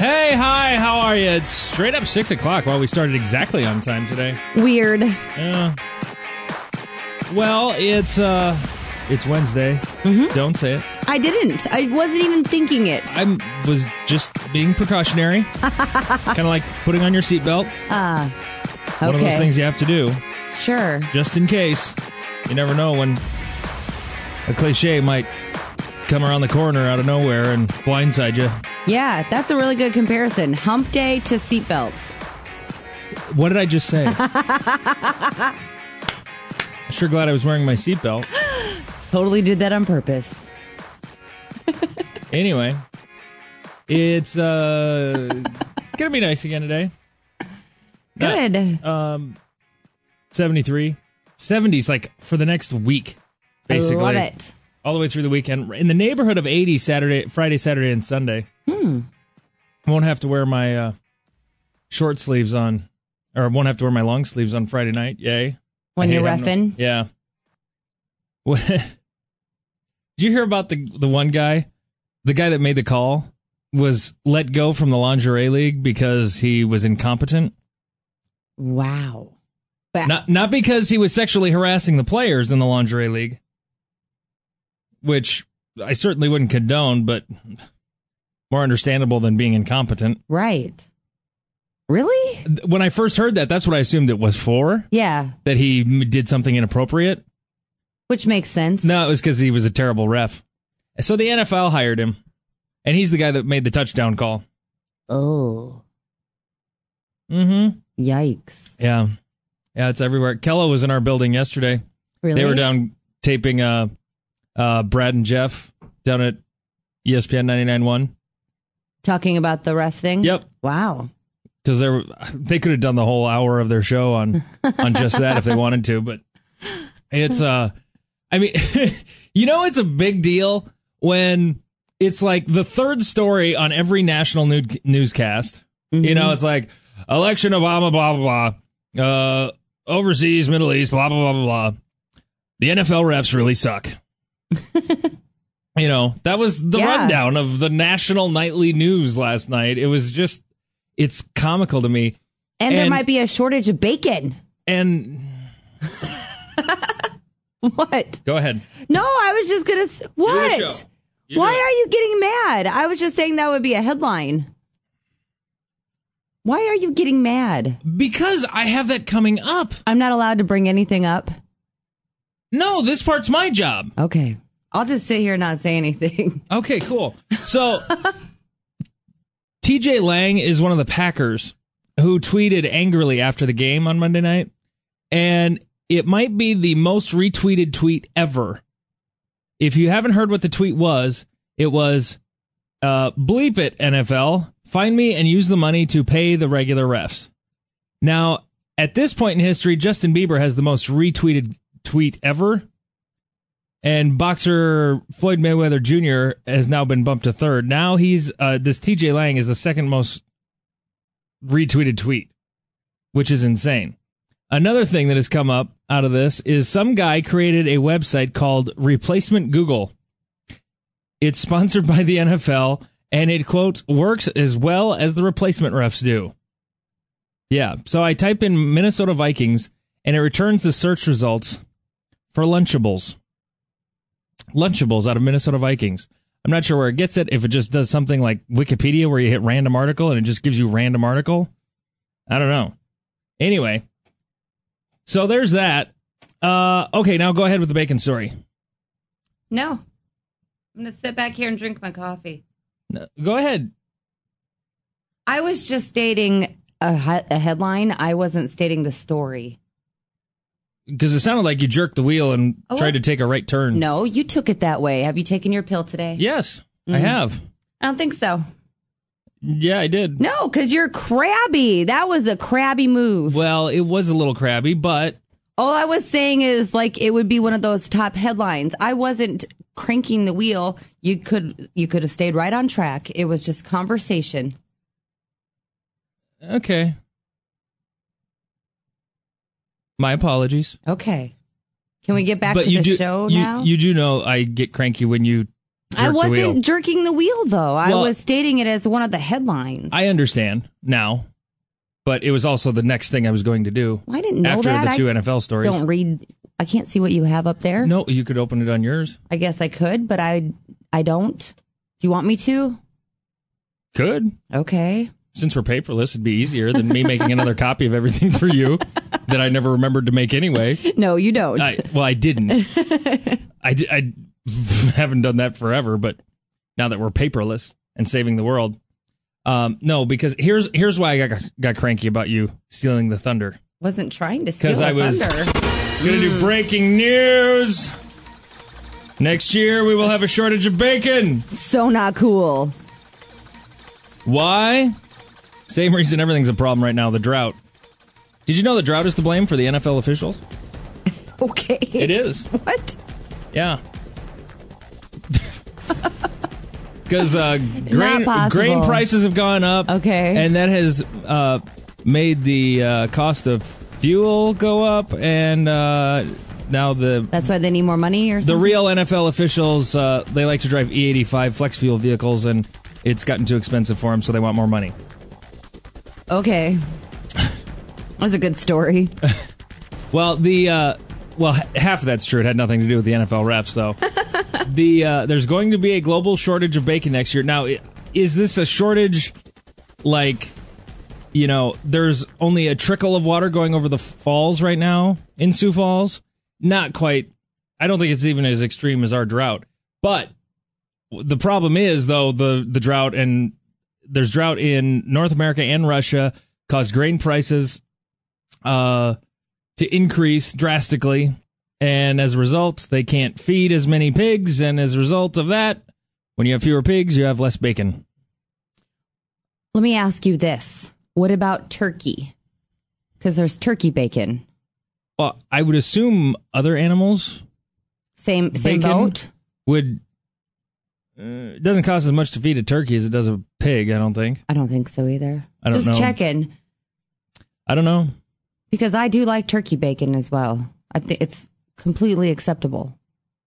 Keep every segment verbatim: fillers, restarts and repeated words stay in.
Hey, hi, how are you? It's straight up six o'clock. Well, we started exactly on time today. Weird. Yeah. Well, it's uh, it's Wednesday. Mm-hmm. Don't say it. I didn't. I wasn't even thinking it. I was just being precautionary. Kind of like putting on your seatbelt. Ah, uh, One okay. of those things you have to do. Sure. Just in case. You never know when a cliche might come around the corner out of nowhere and blindside you. Yeah, that's a really good comparison. Hump day to seatbelts. What did I just say? I'm sure glad I was wearing my seatbelt. Totally did that on purpose. Anyway, it's uh gonna be nice again today. Good. Not, um, seventy-three. seventies like for the next week, basically. I love it. All the way through the weekend. In the neighborhood of eighty Saturday, Friday, Saturday, and Sunday. Hmm. I won't have to wear my uh, short sleeves on, or I won't have to wear my long sleeves on Friday night. Yay. When I you're hate having reffing? to- Yeah. What- Did you hear about the the one guy? The guy that made the call was let go from the lingerie league because he was incompetent. Wow. But Not not because he was sexually harassing the players in the lingerie league, which I certainly wouldn't condone, but more understandable than being incompetent. Right. Really? When I first heard that, that's what I assumed it was for, Yeah. that he m- did something inappropriate. Which makes sense. No, it was because he was a terrible ref. So the N F L hired him, and he's the guy that made the touchdown call. Oh. Mm-hmm. Yikes. Yeah. Yeah, it's everywhere. Kello was in our building yesterday. Really? They were down taping uh, uh, Brad and Jeff down at E S P N ninety-nine point one. Talking about the ref thing? Yep. Wow. Because they were, they could have done the whole hour of their show on on just that if they wanted to, but it's uh, I mean, you know, it's a big deal when it's like the third story on every national new, newscast. Mm-hmm. You know, it's like election Obama, blah blah blah, uh, overseas, Middle East, blah blah blah blah blah. The N F L refs really suck. You know, that was the Yeah. rundown of the national nightly news last night. It was just. It's comical to me. And, there And- might be a shortage of bacon. And What? go ahead. No, I was just going to... You do the What? show. You Why do it. are you getting mad? I was just saying that would be a headline. Why are you getting mad? Because I have that coming up. I'm not allowed to bring anything up? No, this part's my job. Okay. I'll just sit here and not say anything. Okay, cool. So T J Lang is one of the Packers who tweeted angrily after the game on Monday night, and it might be the most retweeted tweet ever. If you haven't heard what the tweet was, it was, uh, bleep it, N F L. Find me and use the money to pay the regular refs. Now, at this point in history, Justin Bieber has the most retweeted tweet ever. And boxer Floyd Mayweather Junior has now been bumped to third. Now he's, uh, this T J Lang is the second most retweeted tweet, which is insane. Another thing that has come up out of this is some guy created a website called Replacement Google. It's sponsored by the N F L, and it, quote, works as well as the replacement refs do. Yeah, so I type in Minnesota Vikings, and it returns the search results for Lunchables. Lunchables out of Minnesota Vikings. I'm not sure where it gets it, if it just does something like Wikipedia where you hit random article and it just gives you random article. I don't know. Anyway, so there's that. Uh, okay, now go ahead with the bacon story. No. I'm going to sit back here and drink my coffee. No, go ahead. I was just stating a, he- a headline. I wasn't stating the story. Because it sounded like you jerked the wheel and Oh, tried what? to take a right turn. No, you took it that way. Have you taken your pill today? Yes, I Mhm. have. I don't think so. Yeah, I did. No, because you're crabby. That was a crabby move. Well, it was a little crabby, but All I was saying is like it would be one of those top headlines. I wasn't cranking the wheel. You could you could have stayed right on track. It was just conversation. okay. My apologies. Okay. Can we get back but to you the do, show you, now? You do know I get cranky when you jerk I the wasn't wheel. jerking the wheel, though. I Well, was stating it as one of the headlines. I understand now, but it was also the next thing I was going to do. Well, I didn't know after that. the two I N F L stories. Don't read. I can't see what you have up there. No, you could open it on yours. I guess I could, but I I don't. Do you want me to? Could. Okay. Since we're paperless, it'd be easier than me making another copy of everything for you that I never remembered to make anyway. No, you don't. I, well, I didn't. I, di- I haven't done that forever, but now that we're paperless and saving the world. Um, no, because here's here's why I got, got cranky about you stealing the thunder. Wasn't trying to steal Because I was thunder. going to do breaking news. Next year, we will have a shortage of bacon. So not cool. Why? Same reason everything's a problem right now, the drought. Did you know the drought is to blame for the N F L officials? Okay. It is. What? Yeah. Because uh, grain possible. grain prices have gone up. Okay. And that has uh, made the uh, cost of fuel go up, and uh, now the That's why they need more money or the something? real N F L officials, uh, they like to drive E eighty-five flex fuel vehicles, and it's gotten too expensive for them, so they want more money. Okay. That was a good story. Well, the uh, well, h- half of that's true. It had nothing to do with the N F L refs, though. the uh, there's going to be a global shortage of bacon next year. Now, i- is this a shortage like, you know, there's only a trickle of water going over the falls right now in Sioux Falls? Not quite. I don't think it's even as extreme as our drought. But the problem is, though, the the drought, and there's drought in North America and Russia, caused grain prices uh, to increase drastically. And as a result, they can't feed as many pigs. And as a result of that, when you have fewer pigs, you have less bacon. Let me ask you this. What about turkey? Because there's turkey bacon. Well, I would assume other animals Same same Bacon? boat? would... Uh, it doesn't cost as much to feed a turkey as it does a pig, I don't think. I don't think so either. I don't Just know. checking. I don't know. Because I do like turkey bacon as well. I think it's completely acceptable.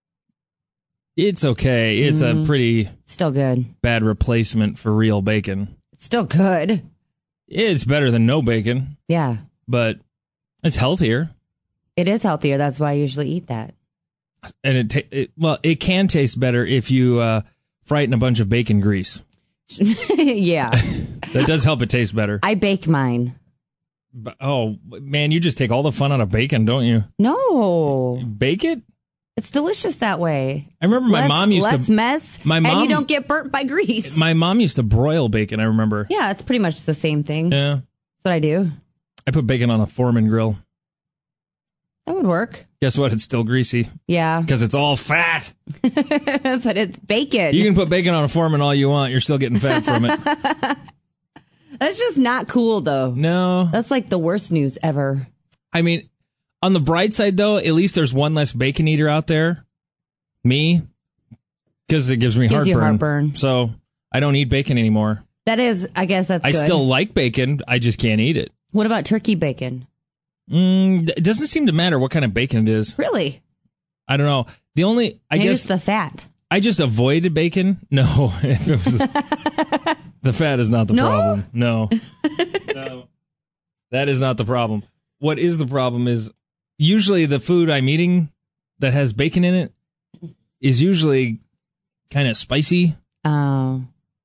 It's okay. It's Mm. a pretty Still good. bad replacement for real bacon. It's still good. It's better than no bacon, Yeah. but it's healthier. It is healthier. That's why I usually eat that. And it, ta- it well, it can taste better if you uh, fry it in a bunch of bacon grease. Yeah. That does help it taste better. I bake mine. But, oh, man, you just take all the fun out of bacon, don't you? No. Bake it? It's delicious that way. I remember my less, mom used less to mess. my and mom- you don't get burnt by grease. my mom used to broil bacon, I remember. Yeah, it's pretty much the same thing. Yeah. That's what I do. I put bacon on a Foreman grill. That would work. Guess what? It's still greasy Yeah. because it's all fat. But it's bacon. You can put bacon on a Foreman all you want. You're still getting fat from it. That's just not cool, though. No. That's like the worst news ever. I mean, on the bright side, though, at least there's one less bacon eater out there. Me. Because it gives me Gives heartburn. you heartburn. So I don't eat bacon anymore. That is, I guess that's I good. still like bacon. I just can't eat it. What about turkey bacon? Mm, it doesn't seem to matter what kind of bacon it is. Really? I don't know. The only, I Maybe guess, it's the fat. I just avoided bacon. No, if it was, the fat is not the No? problem. No, no, that is not the problem. What is the problem is usually the food I'm eating that has bacon in it is usually kind of spicy. Oh.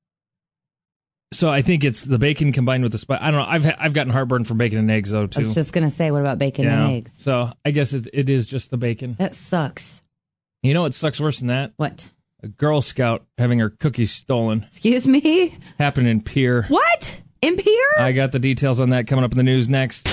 So I think it's the bacon combined with the spice. I don't know. I've ha- I've gotten heartburn from bacon and eggs though I too. was just going to say, what about bacon Yeah. and eggs? So I guess it, it is just the bacon. That sucks. You know what sucks worse than that? What? A Girl Scout having her cookies stolen. Excuse me? Happened in Pierre. What? In Pierre? I got the details on that coming up in the news next.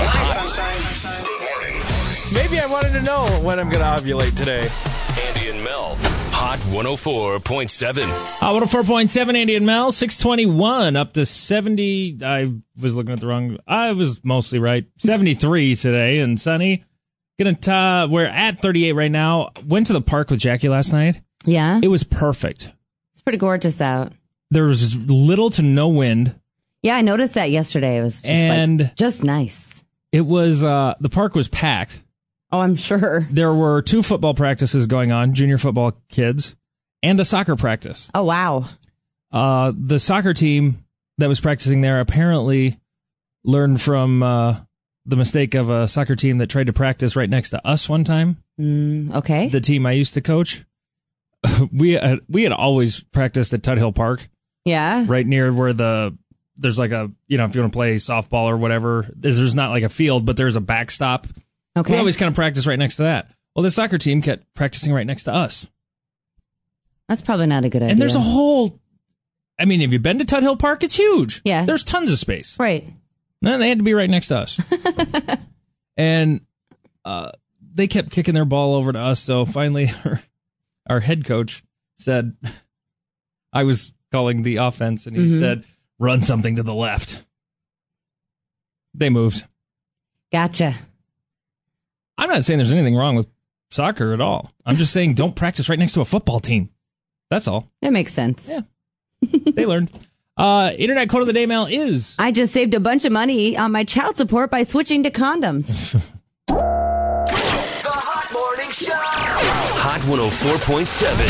Maybe I wanted to know when I'm going to ovulate today. Andy and Mel, Hot one oh four point seven. Uh, one oh four point seven, Andy and Mel, six twenty-one, up to seventy. I was looking at the wrong. I was mostly right. seventy-three today and sunny. Gonna t- we're at thirty-eight right now. Went to the park with Jackie last night. Yeah. It was perfect. It's pretty gorgeous out. There was little to no wind, Yeah, I noticed that yesterday. It was just And- like, just nice. it was uh, the park was packed. Oh, I'm sure. There were two football practices going on, junior football kids, and a soccer practice. Oh, wow. Uh, the soccer team that was practicing there apparently learned from uh, the mistake of a soccer team that tried to practice right next to us one time. Mm, okay. The team I used to coach. we uh, we had always practiced at Tut Hill Park. Yeah. Right near where the there's like a, you know, if you want to play softball or whatever, there's, there's not like a field, but there's a backstop. Okay. We always kind of practice right next to that. Well, the soccer team kept practicing right next to us. That's probably not a good idea. And there's a whole, I mean, have you been to Tut Hill Park? It's huge. Yeah. There's tons of space. Right. No, they had to be right next to us. And uh, they kept kicking their ball over to us. So finally, our, our head coach said, I was calling the offense, and he mm-hmm. said, run something to the left. They moved. Gotcha. I'm not saying there's anything wrong with soccer at all. I'm just saying don't practice right next to a football team. That's all. That makes sense. Yeah. They learned. Uh, Internet quote of the day, Mel, is... I just saved a bunch of money on my child support by switching to condoms. The Hot Morning Show. Hot one oh four point seven.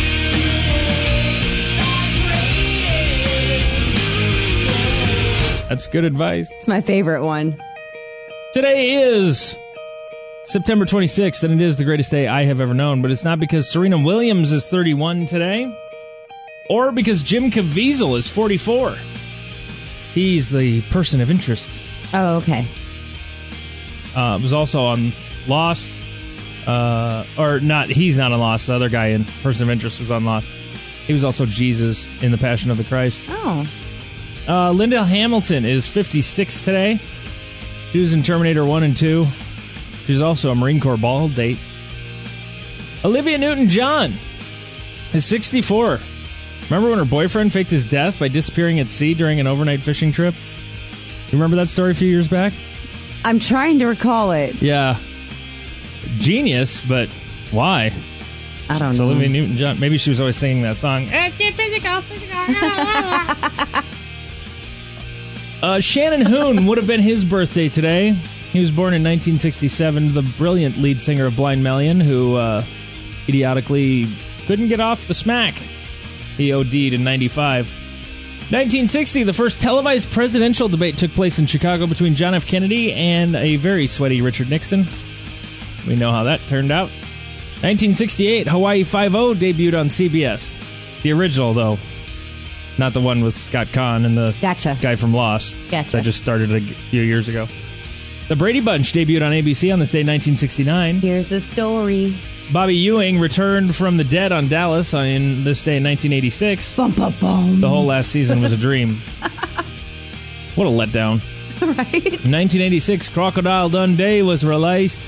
That's good advice. It's my favorite one. Today is September twenty-sixth, and it is the greatest day I have ever known. But it's not because Serena Williams is thirty-one today, or because Jim Caviezel is forty-four. He's the person of interest. Oh, okay. Uh, was also on Lost. Uh, or not, he's not on Lost. The other guy in Person of Interest was on Lost. He was also Jesus in The Passion of the Christ. Oh. Uh, Linda Hamilton is fifty-six today. She was in Terminator one and two. She's also a Marine Corps bald date. Olivia Newton-John is sixty-four. Remember when her boyfriend faked his death by disappearing at sea during an overnight fishing trip? You remember that story a few years back? I'm trying to recall it. Yeah. Genius, but why? I don't it's know. Olivia Newton-John. Maybe she was always singing that song. Let's get physical, physical. uh, Shannon Hoon would have been his birthday today. He was born in nineteen sixty-seven, the brilliant lead singer of Blind Melon, who uh, idiotically couldn't get off the smack. He O D'd in ninety-five. nineteen sixty, the first televised presidential debate took place in Chicago between John F. Kennedy and a very sweaty Richard Nixon. We know how that turned out. nineteen sixty-eight, Hawaii Five-O debuted on C B S. The original, though. Not the one with Scott Conn and the gotcha. guy from Lost. Gotcha. That just started a few years ago. The Brady Bunch debuted on A B C on this day, nineteen sixty-nine. Here's the story. Bobby Ewing returned from the dead on Dallas on this day in nineteen eighty-six. Bum, bum, bum. The whole last season was a dream. What a letdown. Right? nineteen eighty-six, Crocodile Dundee was released.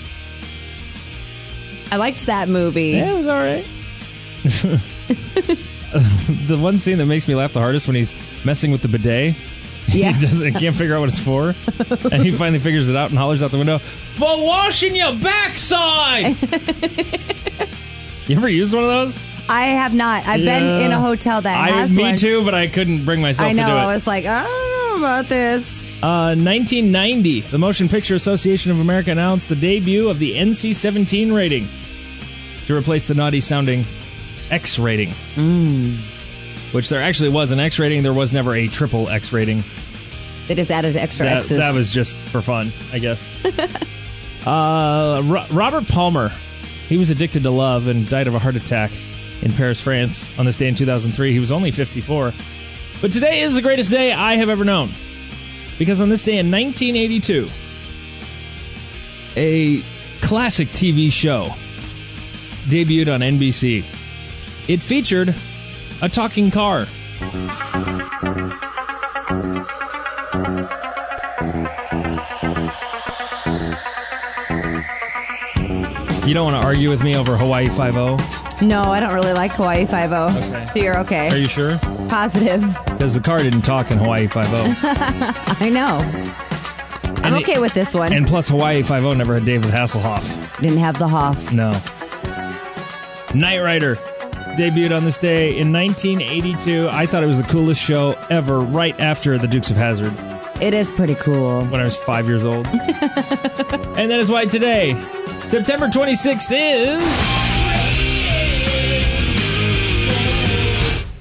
I liked that movie. Yeah, it was all right. The one scene that makes me laugh the hardest when he's messing with the bidet. Yeah. He, doesn't, he can't figure out what it's for. And he finally figures it out and hollers out the window, "For washing your backside!" You ever used one of those? I have not. I've Yeah. been in a hotel that I, has me one. Me too, but I couldn't bring myself I know, to do it. I was like, I don't know about this. Uh, nineteen ninety, the Motion Picture Association of America announced the debut of the N C seventeen rating to replace the naughty-sounding X rating. Mm. Which there actually was an X rating. There was never a triple X rating. They just added extra that, X's. That was just for fun, I guess. uh, Ro- Robert Palmer, he was addicted to love and died of a heart attack in Paris, France on this day in two thousand three. He was only fifty-four. But today is the greatest day I have ever known. Because on this day in nineteen eighty-two, a classic T V show debuted on N B C. It featured a talking car. You don't want to argue with me over Hawaii Five-O? No, I don't really like Hawaii Five-O. Okay. So you're okay. Are you sure? Positive. Because the car didn't talk in Hawaii Five-O. I know. I'm And okay it- with this one. And plus, Hawaii Five-O never had David Hasselhoff. Didn't have the Hoff. No. Knight Rider debuted on this day in nineteen eighty-two. I thought it was the coolest show ever, right after The Dukes of Hazzard, It is pretty cool. when I was five years old. And that is why today, September twenty-sixth, is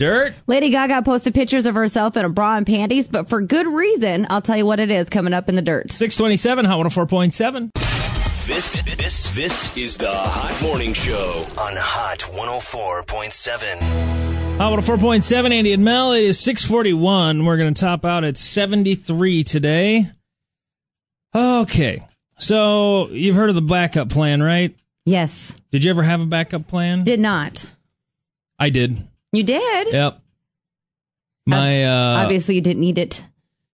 Dirt. Lady Gaga posted pictures of herself in a bra and panties, but for good reason. I'll tell you what it is coming up in the dirt. six twenty-seven, Hot one oh four point seven. This, this, this is the Hot Morning Show on Hot one oh four point seven. Hot one oh four point seven, Andy and Mel. It is six forty-one. We're going to top out at seventy-three today. Okay. So, you've heard of the backup plan, right? Yes. Did you ever have a backup plan? Did not. I did. You did? Yep. My, uh... Obviously, you didn't need it.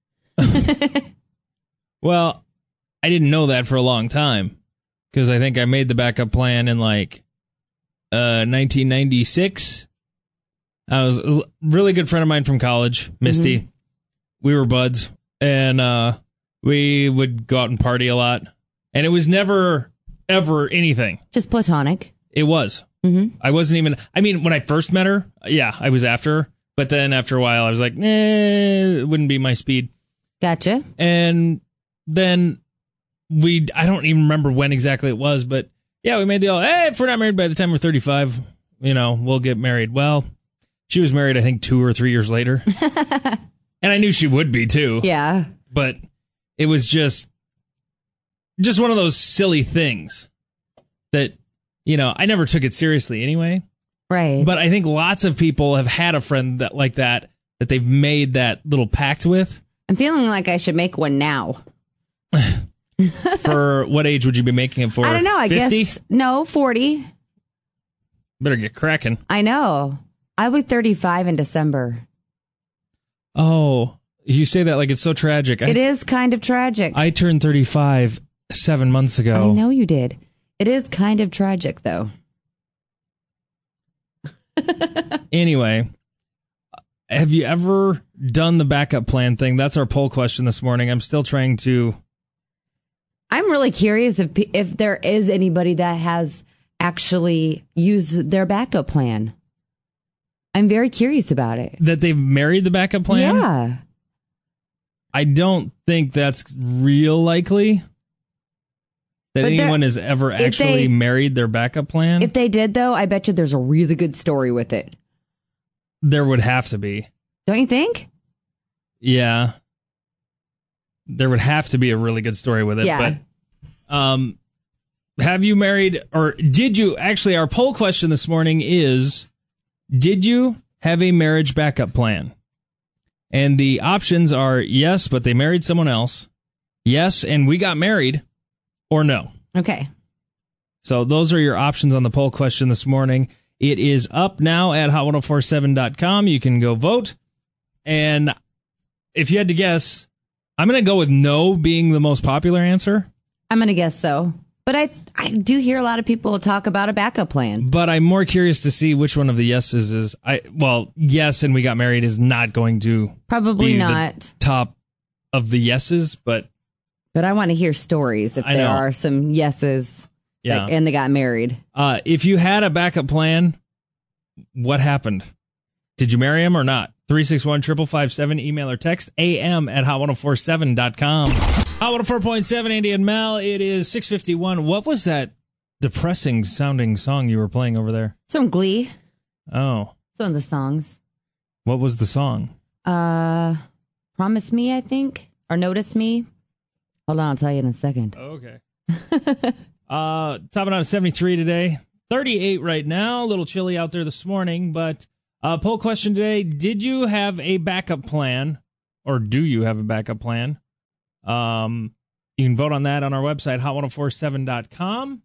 Well, I didn't know that for a long time. Because I think I made the backup plan in, like, uh, nineteen ninety-six. I was a really good friend of mine from college, Misty. Mm-hmm. We were buds. And, uh... we would go out and party a lot. And it was never, ever anything. Just platonic. It was. Mm-hmm. I wasn't even... I mean, when I first met her, yeah, I was after her. But then after a while, I was like, eh, it wouldn't be my speed. Gotcha. And then we... I don't even remember when exactly it was, but yeah, we made the all, hey, if we're not married by the time we're thirty-five, you know, we'll get married. Well, she was married, I think, two or three years later. And I knew she would be, too. Yeah. But... it was just, just one of those silly things that, you know, I never took it seriously anyway. Right. But I think lots of people have had a friend that like that, that they've made that little pact with. I'm feeling like I should make one now. For what age would you be making it for? I don't know. I fifty? Guess, no, forty. Better get cracking. I know. I'll be thirty-five in December. Oh. You say that like it's so tragic. It I, is kind of tragic. I turned thirty-five seven months ago. I know you did. It is kind of tragic, though. Anyway, have you ever done the backup plan thing? That's our poll question this morning. I'm still trying to... I'm really curious if if there is anybody that has actually used their backup plan. I'm very curious about it. That they've married the backup plan? Yeah. I don't think that's real likely that But anyone has ever actually they- married their backup plan. If they did, though, I bet you there's a really good story with it. There would have to be. Don't you think? Yeah. There would have to be a really good story with it. Yeah. But um, have you married, or did you, actually, our poll question this morning is, did you have a marriage backup plan? And the options are yes, but they married someone else. Yes, and we got married. Or no. Okay. So those are your options on the poll question this morning. It is up now at hot ten forty-seven dot com. You can go vote. And if you had to guess, I'm going to go with no being the most popular answer. I'm going to guess so. But I, I do hear a lot of people talk about a backup plan. But I'm more curious to see which one of the yeses is. I Well, yes, and we got married is not going to Probably be not. the top of the yeses, but... But I want to hear stories if I there know. are some yeses Yeah. that, and they got married. Uh, if you had a backup plan, what happened? Did you marry him or not? three six one, five five five seven, email or text, am at hot ten forty-seven dot com. Hot one oh four point seven, Andy and Mel. It is six fifty-one. What was that depressing sounding song you were playing over there? Some Glee. Oh. It's one of the songs. What was the song? Uh, Promise Me, I think. Or Notice Me. Hold on, I'll tell you in a second. Okay. uh, topping out at seventy-three today. thirty-eight right now. A little chilly out there this morning, but uh, poll question today. Did you have a backup plan, or do you have a backup plan? Um, you can vote on that on our website, hot ten forty-seven dot com.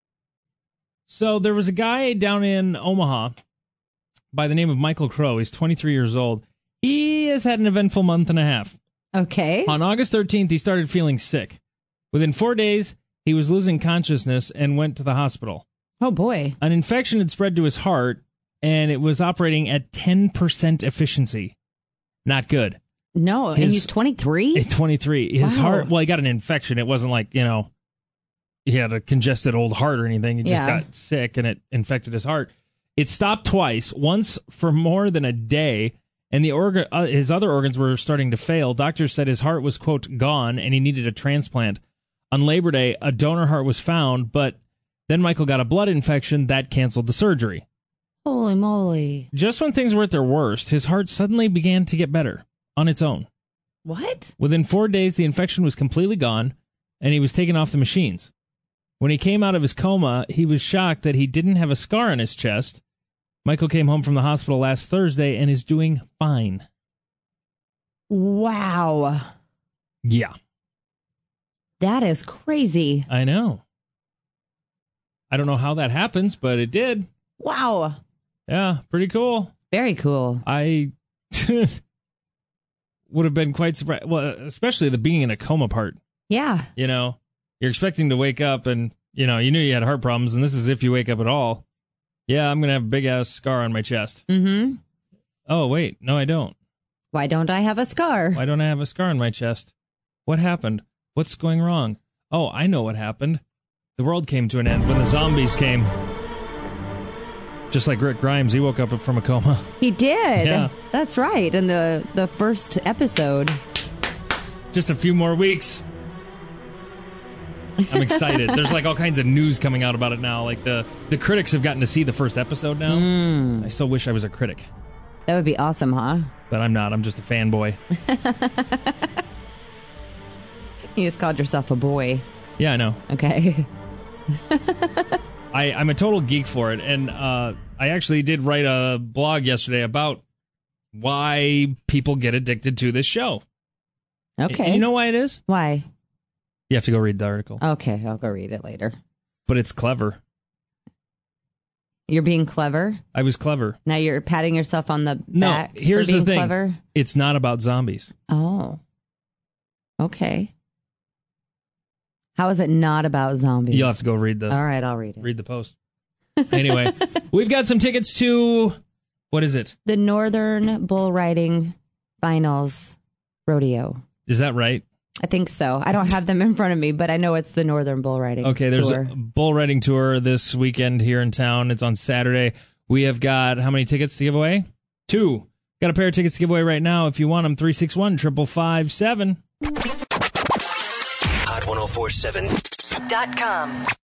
So there was a guy down in Omaha by the name of Michael Crow. He's twenty-three years old. He has had an eventful month and a half. Okay. On August thirteenth, he started feeling sick. Within four days, he was losing consciousness and went to the hospital. Oh, boy. An infection had spread to his heart, and it was operating at ten percent efficiency. Not good. No, and His- he's twenty-three? At twenty-three. His Wow. heart, well, he got an infection. It wasn't like, you know, he had a congested old heart or anything. He just Yeah. got sick, and it infected his heart. It stopped twice, once for more than a day, and the organ, uh, his other organs were starting to fail. Doctors said his heart was, quote, gone, and he needed a transplant. On Labor Day, a donor heart was found, but then Michael got a blood infection that canceled the surgery. Holy moly. Just when things were at their worst, his heart suddenly began to get better on its own. What? Within four days, the infection was completely gone, and he was taken off the machines. When he came out of his coma, he was shocked that he didn't have a scar on his chest. Michael came home from the hospital last Thursday and is doing fine. Wow. Yeah. That is crazy. I know. I don't know how that happens, but it did. Wow. Yeah, pretty cool. Very cool. I would have been quite surprised. Well, especially the being in a coma part. Yeah. You know, you're expecting to wake up and, you know, you knew you had heart problems, and this is if you wake up at all. Yeah, I'm going to have a big-ass scar on my chest. Mm-hmm. Oh, wait. No, I don't. Why don't I have a scar? Why don't I have a scar on my chest? What happened? What's going wrong? Oh, I know what happened. The world came to an end when the zombies came. Just like Rick Grimes, he woke up from a coma. He did. Yeah. That's right. In the, the first episode. Just a few more weeks. I'm excited. There's like all kinds of news coming out about it now. Like the, the critics have gotten to see the first episode now. Mm. I still wish I was a critic. That would be awesome, huh? But I'm not. I'm just a fanboy. You just called yourself a boy. Yeah, I know. Okay. I, I'm a total geek for it. And uh, I actually did write a blog yesterday about why people get addicted to this show. Okay. And you know why it is? Why? You have to go read the article. Okay, I'll go read it later. But it's clever. You're being clever? I was clever. Now you're patting yourself on the No, back here's for being the thing. clever? It's not about zombies. Oh. Okay. How is it not about zombies? You'll have to go read the All right, I'll read it. read the post. Anyway, we've got some tickets to, what is it? The Northern Bull Riding Finals Rodeo. Is that right? I think so. I don't have them in front of me, but I know it's the Northern Bull Riding Okay, there's Tour. a bull riding tour this weekend here in town. It's on Saturday. We have got how many tickets to give away? Two. Got a pair of tickets to give away right now. If you want them, three six one, five five five seven. Hot ten forty-seven dot com.